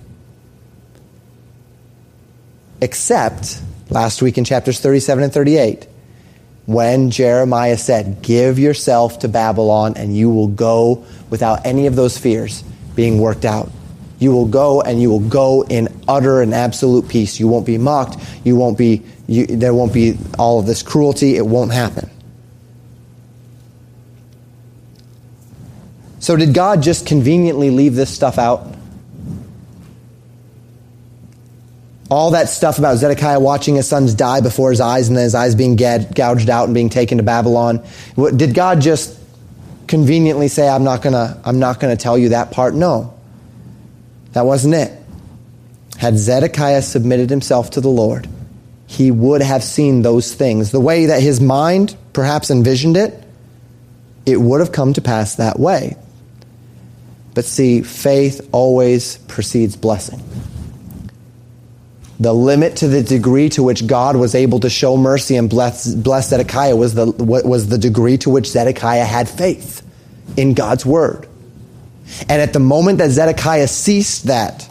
Except last week in chapters thirty-seven and thirty-eight, when Jeremiah said, give yourself to Babylon and you will go without any of those fears being worked out. You will go and you will go in utter and absolute peace. You won't be mocked. You won't be, you, there won't be all of this cruelty. It won't happen. So did God just conveniently leave this stuff out? All that stuff about Zedekiah watching his sons die before his eyes and then his eyes being gouged out and being taken to Babylon. Did God just conveniently say, I'm not gonna, I'm not gonna tell you that part? No. That wasn't it. Had Zedekiah submitted himself to the Lord, he would have seen those things. The way that his mind perhaps envisioned it, it would have come to pass that way. But see, faith always precedes blessing. The limit to the degree to which God was able to show mercy and bless, bless Zedekiah was the, was the degree to which Zedekiah had faith in God's word. And at the moment that Zedekiah ceased that,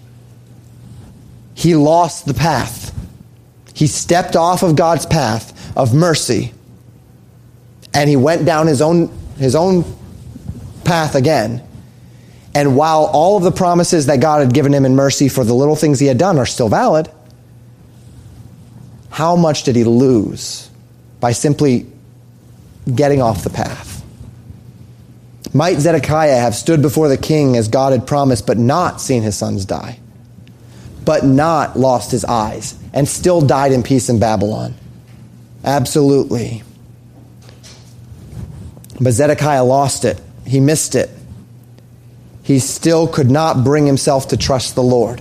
he lost the path. He stepped off of God's path of mercy, and he went down his own, his own path again. And while all of the promises that God had given him in mercy for the little things he had done are still valid, how much did he lose by simply getting off the path? Might Zedekiah have stood before the king as God had promised, but not seen his sons die, but not lost his eyes, and still died in peace in Babylon? Absolutely. But Zedekiah lost it. He missed it. He still could not bring himself to trust the Lord.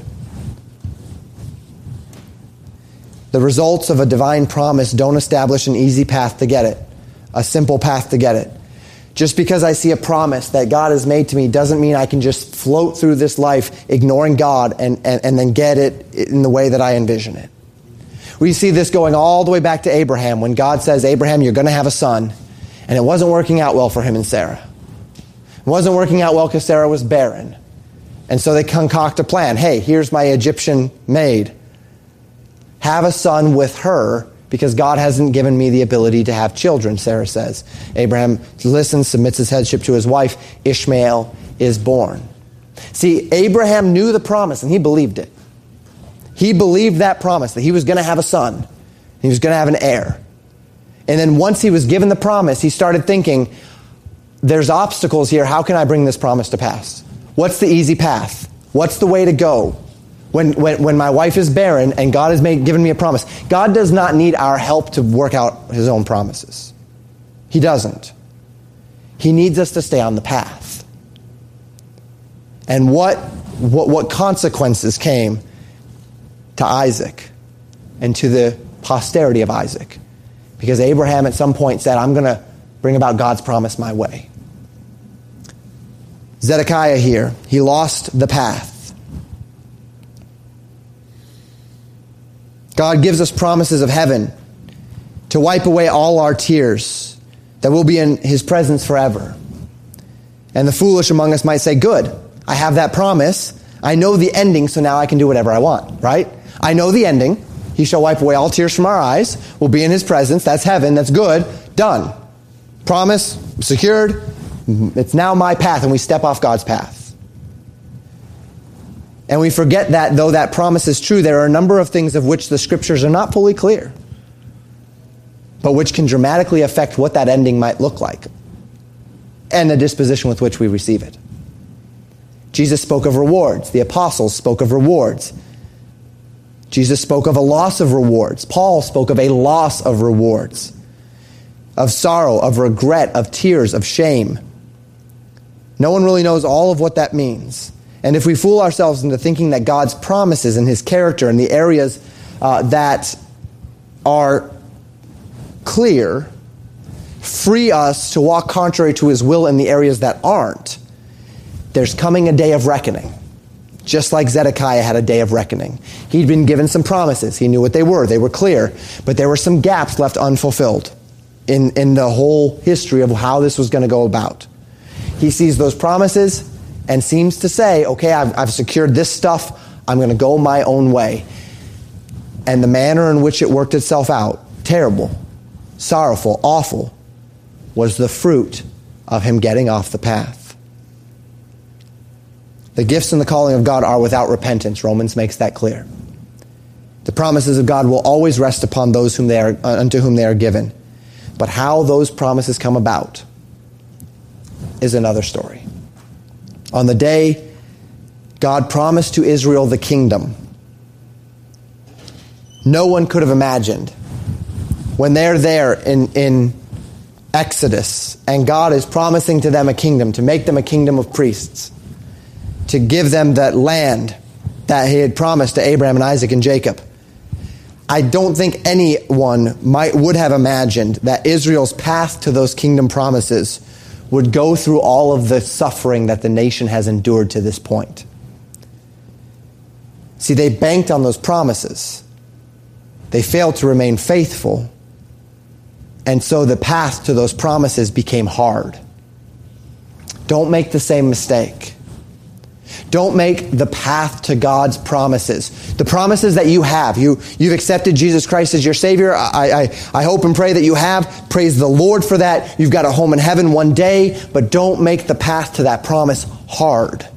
The results of a divine promise don't establish an easy path to get it, a simple path to get it. Just because I see a promise that God has made to me doesn't mean I can just float through this life ignoring God and, and, and then get it in the way that I envision it. We see this going all the way back to Abraham when God says, Abraham, you're going to have a son. And it wasn't working out well for him and Sarah. It wasn't working out well because Sarah was barren. And so they concoct a plan. Hey, here's my Egyptian maid. Have a son with her because God hasn't given me the ability to have children, Sarah says. Abraham listens, submits his headship to his wife. Ishmael is born. See, Abraham knew the promise and he believed it. He believed that promise that he was going to have a son. He was going to have an heir. And then once he was given the promise, he started thinking, there's obstacles here. How can I bring this promise to pass? What's the easy path? What's the way to go? When, when, when my wife is barren and God has made, given me a promise. God does not need our help to work out his own promises. He doesn't. He needs us to stay on the path. And what, what, what consequences came to Isaac and to the posterity of Isaac? Because Abraham at some point said, I'm going to bring about God's promise my way. Zedekiah here, he lost the path. God gives us promises of heaven to wipe away all our tears, that we'll be in his presence forever. And the foolish among us might say, good, I have that promise. I know the ending, so now I can do whatever I want, right? I know the ending. He shall wipe away all tears from our eyes. We'll be in his presence. That's heaven. That's good. Done. Promise, secured. It's now my path, and we step off God's path. And we forget that, though that promise is true, there are a number of things of which the scriptures are not fully clear, but which can dramatically affect what that ending might look like and the disposition with which we receive it. Jesus spoke of rewards. The apostles spoke of rewards. Jesus spoke of a loss of rewards. Paul spoke of a loss of rewards, of sorrow, of regret, of tears, of shame. No one really knows all of what that means. And if we fool ourselves into thinking that God's promises and his character and the areas uh, that are clear free us to walk contrary to his will in the areas that aren't, there's coming a day of reckoning. Just like Zedekiah had a day of reckoning. He'd been given some promises. He knew what they were. They were clear. But there were some gaps left unfulfilled in, in the whole history of how this was going to go about. He sees those promises and seems to say, okay, I've, I've secured this stuff. I'm going to go my own way. And the manner in which it worked itself out, terrible, sorrowful, awful, was the fruit of him getting off the path. The gifts and the calling of God are without repentance. Romans makes that clear. The promises of God will always rest upon those whom they are, uh, unto whom they are given. But how those promises come about is another story. On the day God promised to Israel the kingdom, no one could have imagined when they're there in, in Exodus and God is promising to them a kingdom, to make them a kingdom of priests, to give them that land that he had promised to Abraham and Isaac and Jacob. I don't think anyone might would have imagined that Israel's path to those kingdom promises would go through all of the suffering that the nation has endured to this point. See, they banked on those promises. They failed to remain faithful. And so the path to those promises became hard. Don't make the same mistake. Don't make the path to God's promises. The promises that you have. You, you've accepted Jesus Christ as your Savior. I, I, I hope and pray that you have. Praise the Lord for that. You've got a home in heaven one day. But don't make the path to that promise hard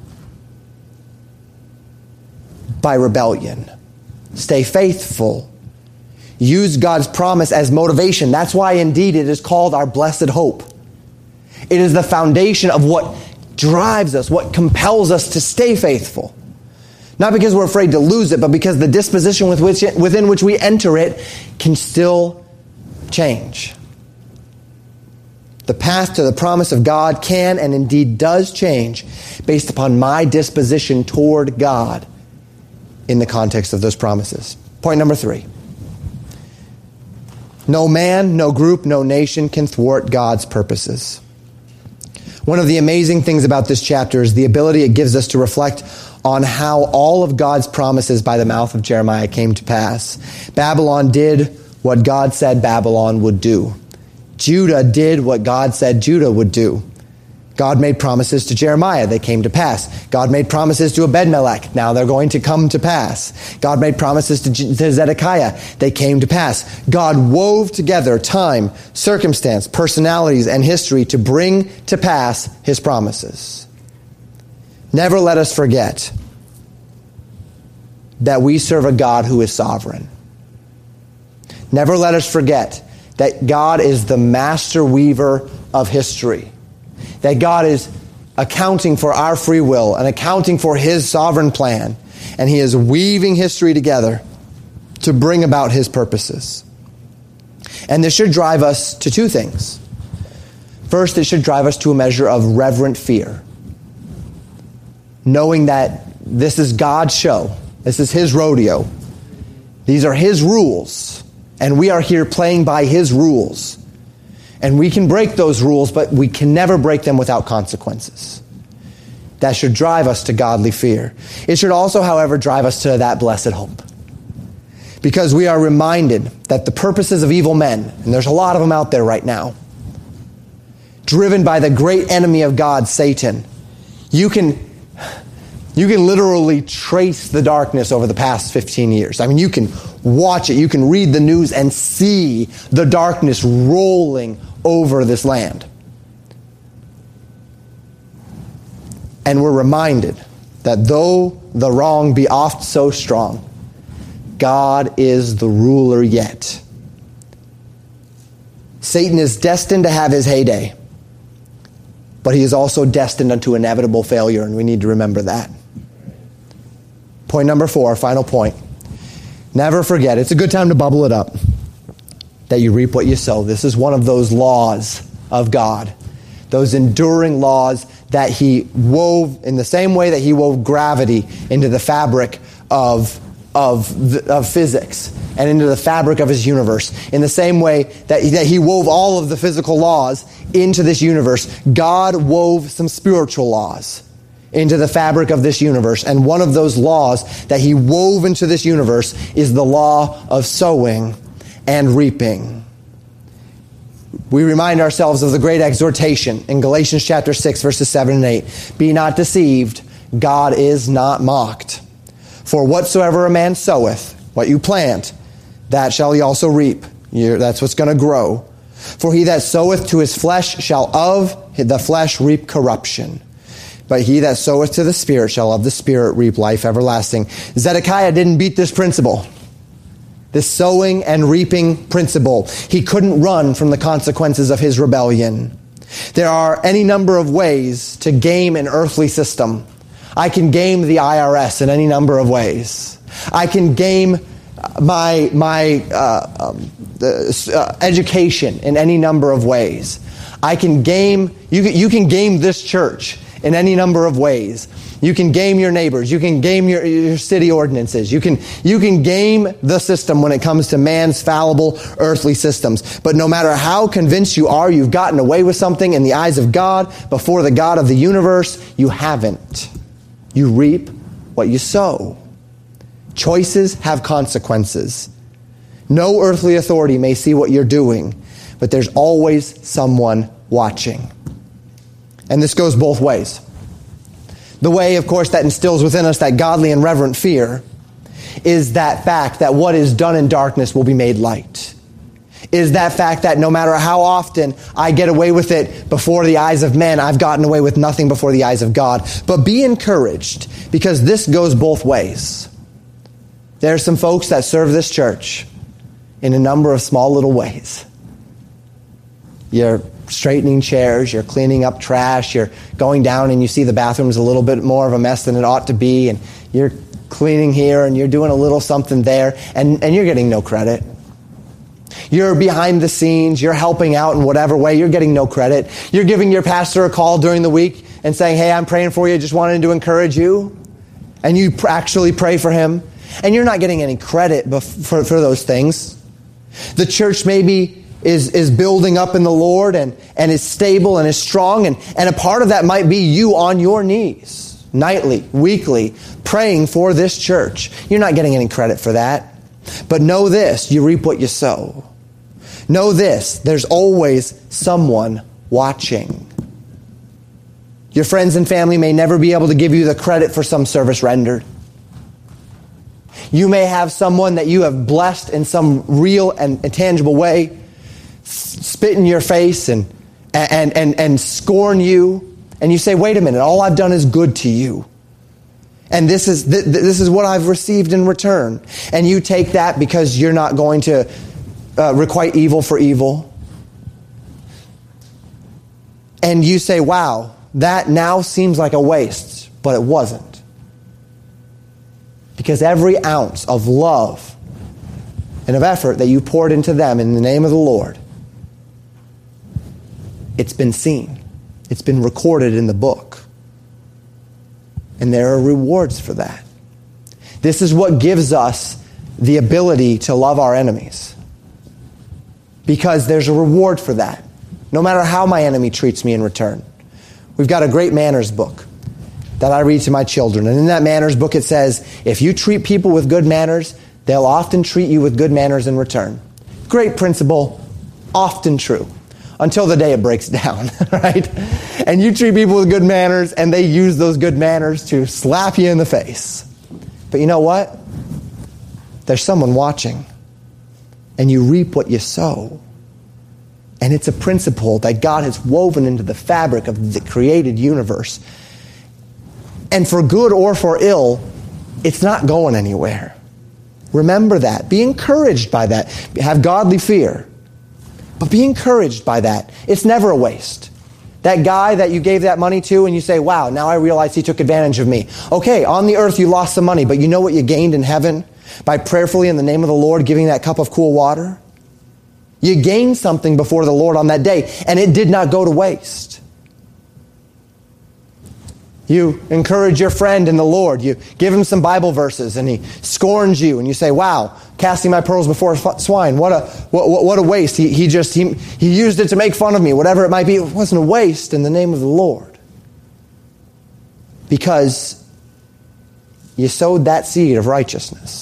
by rebellion. Stay faithful. Use God's promise as motivation. That's why indeed it is called our blessed hope. It is the foundation of what drives us, what compels us to stay faithful. Not because we're afraid to lose it, but because the disposition with which it, within which we enter it can still change. The path to the promise of God can and indeed does change based upon my disposition toward God in the context of those promises. Point number three. No man, no group, no nation can thwart God's purposes. One of the amazing things about this chapter is the ability it gives us to reflect on how all of God's promises by the mouth of Jeremiah came to pass. Babylon did what God said Babylon would do. Judah did what God said Judah would do. God made promises to Jeremiah. They came to pass. God made promises to Ebed-Melech. Now they're going to come to pass. God made promises to, to Zedekiah. They came to pass. God wove together time, circumstance, personalities, and history to bring to pass his promises. Never let us forget that we serve a God who is sovereign. Never let us forget that God is the master weaver of history. That God is accounting for our free will and accounting for his sovereign plan. And he is weaving history together to bring about his purposes. And this should drive us to two things. First, it should drive us to a measure of reverent fear. Knowing that this is God's show. This is his rodeo. These are his rules. And we are here playing by his rules. And we can break those rules, but we can never break them without consequences. That should drive us to godly fear. It should also, however, drive us to that blessed hope. Because we are reminded that the purposes of evil men, and there's a lot of them out there right now, driven by the great enemy of God, Satan, you can, you can literally trace the darkness over the past fifteen years. I mean, you can watch it. You can read the news and see the darkness rolling over this land. And we're reminded that though the wrong be oft so strong, God is the ruler yet. Satan is destined to have his heyday, but he is also destined unto inevitable failure, and we need to remember that. Point number four, final point. Never forget, it's a good time to bubble it up, that you reap what you sow. This is one of those laws of God, those enduring laws that he wove in the same way that he wove gravity into the fabric of, of, of physics and into the fabric of his universe. In the same way that, that he wove all of the physical laws into this universe, God wove some spiritual laws into the fabric of this universe. And one of those laws that he wove into this universe is the law of sowing and reaping. We remind ourselves of the great exhortation in Galatians chapter six, verses seven and eight. Be not deceived, God is not mocked. For whatsoever a man soweth, what you plant, that shall he also reap. You're, that's what's going to grow. For he that soweth to his flesh shall of the flesh reap corruption. But he that soweth to the Spirit shall of the Spirit reap life everlasting. Zedekiah didn't beat this principle. This sowing and reaping principle. He couldn't run from the consequences of his rebellion. There are any number of ways to game an earthly system. I can game the I R S in any number of ways. I can game my, my uh, um, uh, education in any number of ways. I can game, you can, you can game this church in any number of ways. You can game your neighbors. You can game your, your city ordinances. You can, you can game the system when it comes to man's fallible earthly systems. But no matter how convinced you are you've gotten away with something in the eyes of God, before the God of the universe, you haven't. You reap what you sow. Choices have consequences. No earthly authority may see what you're doing, but there's always someone watching. And this goes both ways. The way, of course, that instills within us that godly and reverent fear is that fact that what is done in darkness will be made light. Is that fact that no matter how often I get away with it before the eyes of men, I've gotten away with nothing before the eyes of God. But be encouraged, because this goes both ways. There are some folks that serve this church in a number of small little ways. You're straightening chairs, you're cleaning up trash, you're going down and you see the bathroom's a little bit more of a mess than it ought to be, and you're cleaning here and you're doing a little something there, and, and you're getting no credit. You're behind the scenes, you're helping out in whatever way, you're getting no credit. You're giving your pastor a call during the week and saying, hey, I'm praying for you, just wanted to encourage you. And you pr- actually pray for him. And you're not getting any credit bef- for, for those things. The church maybe is, is building up in the Lord and, and is stable and is strong. And, and a part of that might be you on your knees, nightly, weekly, praying for this church. You're not getting any credit for that. But know this, you reap what you sow. Know this, there's always someone watching. Your friends and family may never be able to give you the credit for some service rendered. You may have someone that you have blessed in some real and, and tangible way spit in your face and, and, and, and scorn you. And you say, wait a minute, all I've done is good to you. And this is, th- this is what I've received in return. And you take that because you're not going to uh, requite evil for evil. And you say, wow, that now seems like a waste, but it wasn't. Because every ounce of love and of effort that you poured into them in the name of the Lord, it's been seen. It's been recorded in the book. And there are rewards for that. This is what gives us the ability to love our enemies. Because there's a reward for that. No matter how my enemy treats me in return. We've got a great manners book that I read to my children. And in that manners book it says, if you treat people with good manners, they'll often treat you with good manners in return. Great principle, often true. Until the day it breaks down, right? And you treat people with good manners and they use those good manners to slap you in the face. But you know what? There's someone watching. And you reap what you sow. And it's a principle that God has woven into the fabric of the created universe. And for good or for ill, it's not going anywhere. Remember that. Be encouraged by that. Have godly fear. But be encouraged by that. It's never a waste. That guy that you gave that money to and you say, wow, now I realize he took advantage of me. Okay, on the earth you lost some money, but you know what you gained in heaven by prayerfully in the name of the Lord giving that cup of cool water? You gained something before the Lord on that day, and it did not go to waste. You encourage your friend in the Lord. You give him some Bible verses, and he scorns you, and you say, wow, casting my pearls before swine, what a what, what a waste. He, he just, he, he used it to make fun of me, whatever it might be. It wasn't a waste in the name of the Lord. Because you sowed that seed of righteousness.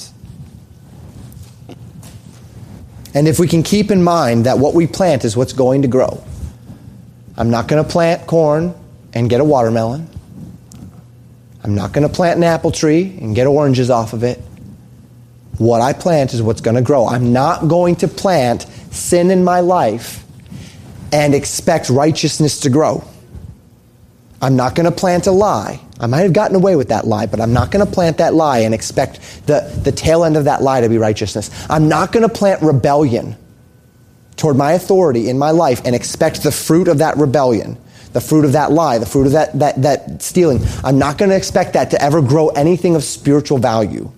And if we can keep in mind that what we plant is what's going to grow. I'm not going to plant corn and get a watermelon. I'm not going to plant an apple tree and get oranges off of it. What I plant is what's going to grow. I'm not going to plant sin in my life and expect righteousness to grow. I'm not going to plant a lie. I might have gotten away with that lie, but I'm not going to plant that lie and expect the, the tail end of that lie to be righteousness. I'm not going to plant rebellion toward my authority in my life and expect the fruit of that rebellion, the fruit of that lie, the fruit of that, that, that stealing. I'm not going to expect that to ever grow anything of spiritual value.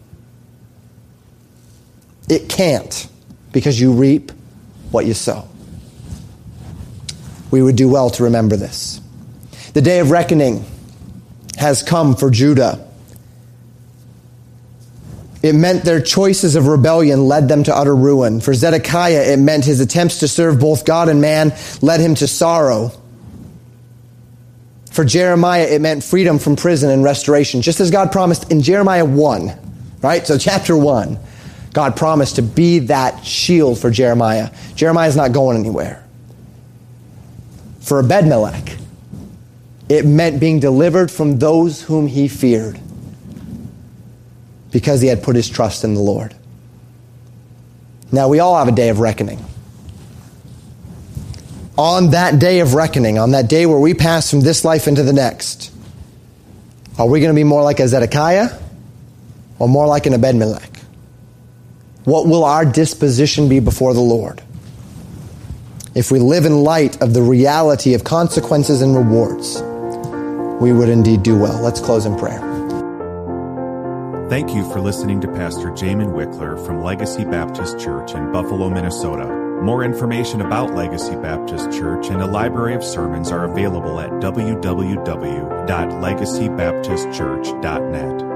It can't, because you reap what you sow. We would do well to remember this. The day of reckoning has come for Judah. It meant their choices of rebellion led them to utter ruin. For Zedekiah, it meant his attempts to serve both God and man led him to sorrow. For Jeremiah, it meant freedom from prison and restoration, just as God promised in Jeremiah one, right? So chapter one, God promised to be that shield for Jeremiah. Jeremiah's not going anywhere. For Ebed-Melech, it meant being delivered from those whom he feared, because he had put his trust in the Lord. Now, we all have a day of reckoning. On that day of reckoning, on that day where we pass from this life into the next, are we going to be more like a Zedekiah or more like an Ebed-Melech? What will our disposition be before the Lord? If we live in light of the reality of consequences and rewards, we would indeed do well. Let's close in prayer.
Thank you for listening to Pastor Jamin Wickler from Legacy Baptist Church in Buffalo, Minnesota. More information about Legacy Baptist Church and a library of sermons are available at w w w dot legacy baptist church dot net.